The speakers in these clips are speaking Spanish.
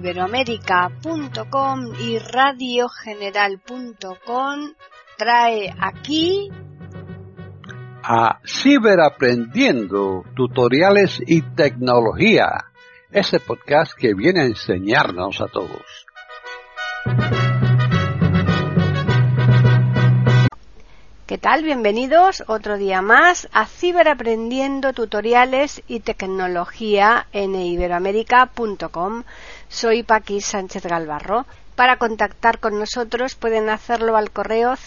eiberoamerica.com y radiogeneral.com trae aquí a Ciberaprendiendo, tutoriales y tecnología, ese podcast que viene a enseñarnos a todos. ¿Qué tal? Bienvenidos otro día más a Ciberaprendiendo, tutoriales y tecnología en eiberoamerica.com. Soy Paqui Sánchez Galvarro. Para contactar con nosotros pueden hacerlo al correo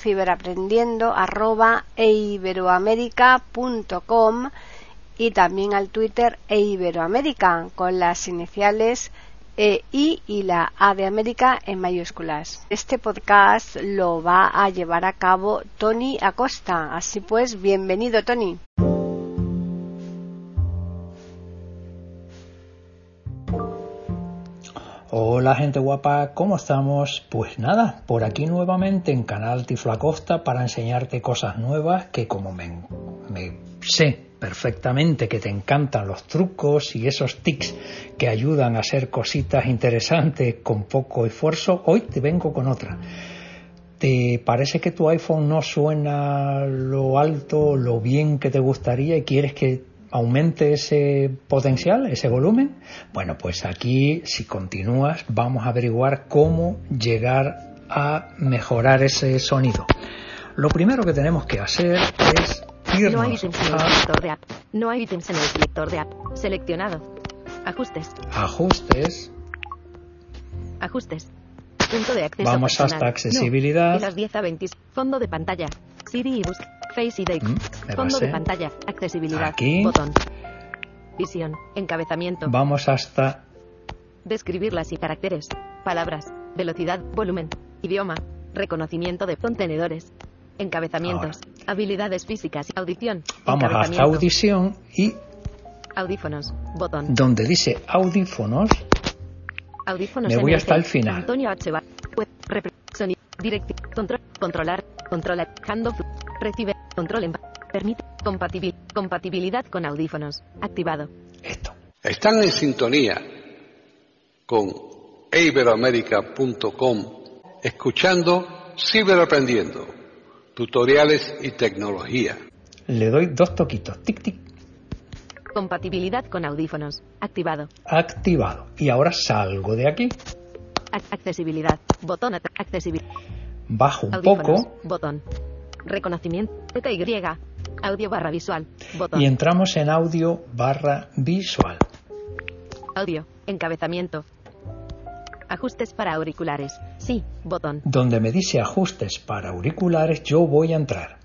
ciberaprendiendo@eiberoamerica.com y también al Twitter eiberoamerica con las iniciales I y la A de América en mayúsculas. Este podcast lo va a llevar a cabo Tony Acosta. Así pues, bienvenido, Tony. Hola gente guapa, ¿cómo estamos? Pues nada, por aquí nuevamente en Canal Tiflo Acosta para enseñarte cosas nuevas que como me sé perfectamente que te encantan los trucos y esos tics que ayudan a hacer cositas interesantes con poco esfuerzo, hoy te vengo con otra. ¿Te parece que tu iPhone no suena lo alto, lo bien que te gustaría y quieres que aumente ese potencial, ese volumen? Bueno, pues aquí, si continúas, vamos a averiguar cómo llegar a mejorar ese sonido. Lo primero que tenemos que hacer es irnos No hay ítems en el selector de app. No hay ítems en el selector de app. Seleccionado. Ajustes. Ajustes. Punto de acceso. Vamos personal. hasta accesibilidad. No. Y las 10 a 20. Fondo de pantalla. Siri y Busca. Face ID. Fondo de pantalla. Accesibilidad. Aquí. Botón. Visión. Encabezamiento. Vamos hasta Describirlas y caracteres. Palabras. Velocidad. Volumen. Idioma. Reconocimiento de contenedores. Encabezamientos. Ahora. Habilidades físicas y audición. Vamos hasta audición y Audífonos. Botón. donde dice audífonos Audífonos. me voy hasta el MNC. final. Antonio H. Sonido. Directivo. Controlar. Handoff. Recibe. Control. Permite. Compatibilidad con audífonos. Activado. Esto. Están en sintonía con eiberoamerica.com, escuchando Ciberaprendiendo, tutoriales y tecnología. Le doy 2 toquitos. Tic, tic. Compatibilidad con audífonos. Activado. Activado. Y ahora salgo de aquí. Accesibilidad. Botón. Accesibilidad. Bajo un Audífonos. poco. Botón. Reconocimiento. TY. Audio barra visual. Botón. Y entramos en audio barra visual. Audio. Encabezamiento. Ajustes para auriculares. Sí. Botón. Donde me dice ajustes para auriculares, yo voy a entrar.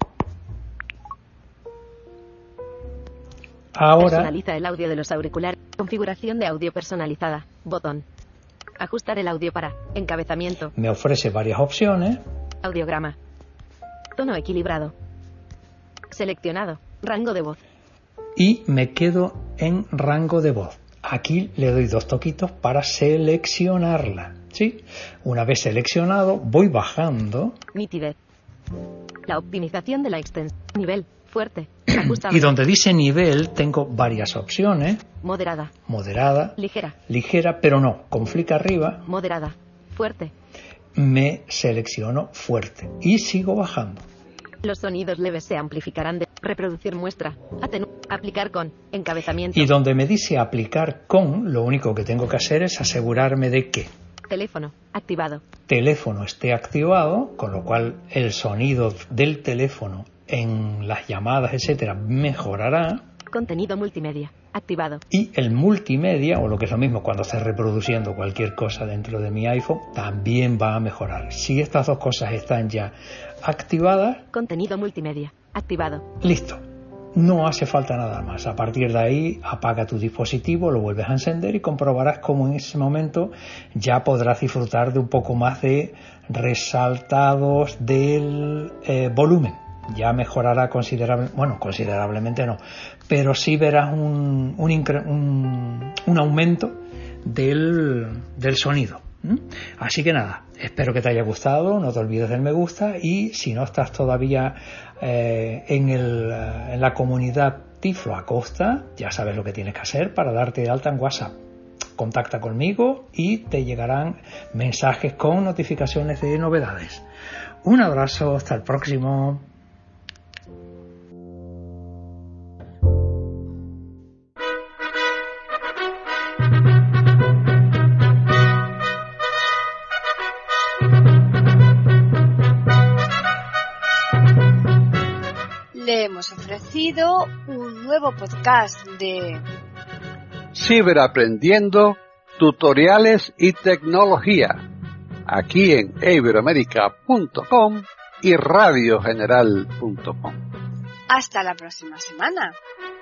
Ahora Personaliza el audio de los auriculares. Configuración de audio personalizada. Botón. Ajustar el audio para. Encabezamiento. me ofrece varias opciones. Audiograma. Tono equilibrado. Seleccionado. Rango de voz. Y me quedo en rango de voz. Aquí le doy 2 toquitos para seleccionarla. ¿Sí? Una vez seleccionado, voy bajando. Nitidez. La optimización de la extensión. Nivel. Fuerte. Ajustable. Y donde dice nivel, tengo varias opciones. Moderada. Moderada, Ligera. ligera, pero no. Con flick arriba, Moderada. Fuerte. me selecciono fuerte. Y sigo bajando. Los sonidos leves se amplificarán de reproducir muestra. Aplicar con. Encabezamiento. Y donde me dice aplicar con, lo único que tengo que hacer es asegurarme de que Teléfono. Activado. teléfono esté activado, con lo cual el sonido del teléfono en las llamadas, etcétera, mejorará. Contenido multimedia. Activado. Y el multimedia, o lo que es lo mismo cuando esté reproduciendo cualquier cosa dentro de mi iPhone, también va a mejorar. Si estas 2 cosas están ya activadas, Contenido multimedia. Activado. listo. No hace falta nada más. A partir de ahí, apaga tu dispositivo, lo vuelves a encender y comprobarás cómo en ese momento ya podrás disfrutar de un poco más de resaltados del volumen. Ya mejorará considerablemente no, pero sí verás un aumento del sonido. Así que nada, espero que te haya gustado, no te olvides del me gusta y si no estás todavía en la comunidad Tiflo Acosta, ya sabes lo que tienes que hacer para darte de alta en WhatsApp. contacta conmigo y te llegarán mensajes con notificaciones de novedades. Un abrazo, hasta el próximo. Le hemos ofrecido un nuevo podcast de Ciberaprendiendo, tutoriales y tecnología, aquí en iberoamerica.com y radiogeneral.com. Hasta la próxima semana.